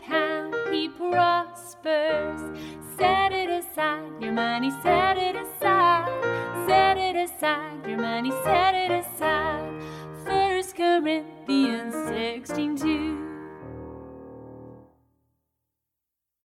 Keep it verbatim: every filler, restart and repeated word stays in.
how he prospers. Set it aside, your money, set it aside. Set it aside, your money, set it aside.